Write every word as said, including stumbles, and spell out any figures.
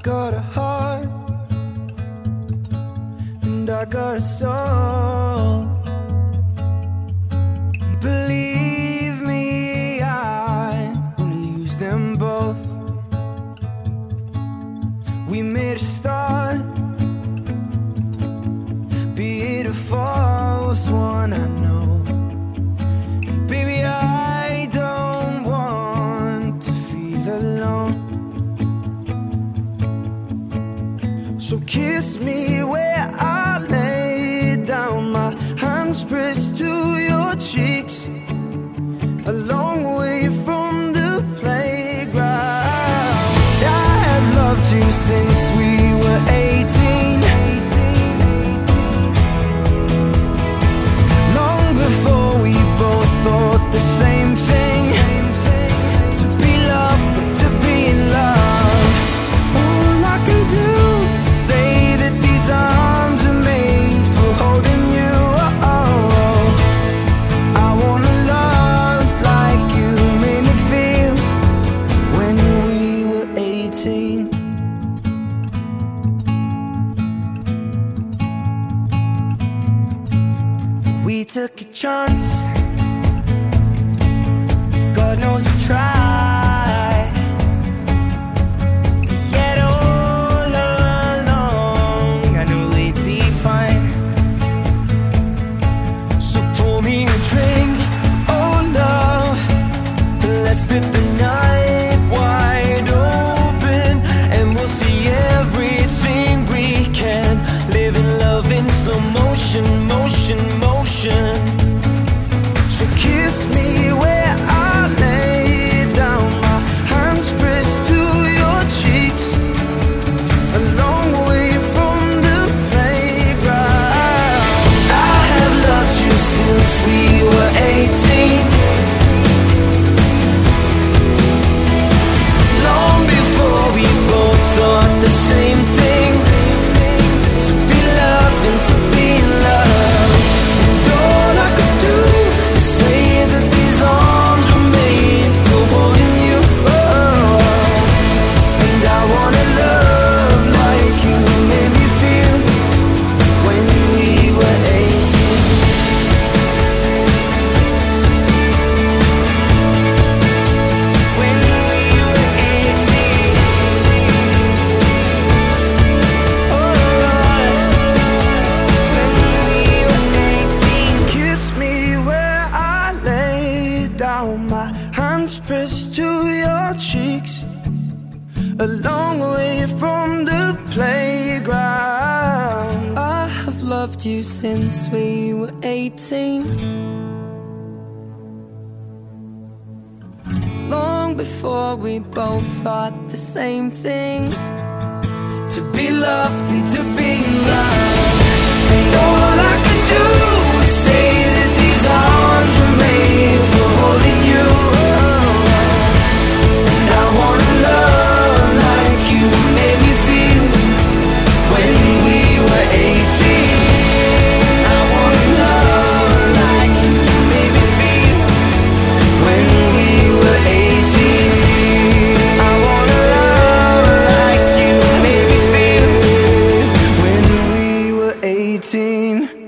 got a heart and I got a soul. Believe me, I wanna use them both. We made a start, be it a false one, I know. And baby, I don't want to feel alone. So kiss me where I lay down, my hands pressed to your cheeks, a long way from the playground. I have loved you since we were eighteen, long before we both thought the same thing, to be loved and to be in love. All I can do is say that these arms are made for holding you. Oh, I wanna love like you made me feel when we were eighteen. We took a chance, God knows we tried, yet all along I knew we'd be fine. So pour me a drink, oh love, let's split the night wide open, and we'll see everything we can. Live in love in slow motion, motion, motion. So kiss me where I lay down, my hands pressed to your cheeks, a long way from the playground. I have loved you since we were eighteen, long before we both thought the same thing, to be loved and to be in love. And all I could do is say that these arms were made for holding you. Oh, and I wanna love like you made me feel when we were eighteen. When we were eighteen. Oh Lord, when we were eighteen. Kiss me where I lay down, my hands pressed to your cheeks, a long way from the playground. I have loved you since we were eighteen, long before we both thought the same thing, To be loved and to be in love. And all I can do is say that these arms were made for holding you. And I wanna love like you made me feel when we were eighteen. I wanna love like you made me feel when we were eighteen. I wanna love like you made me feel when we were eighteen.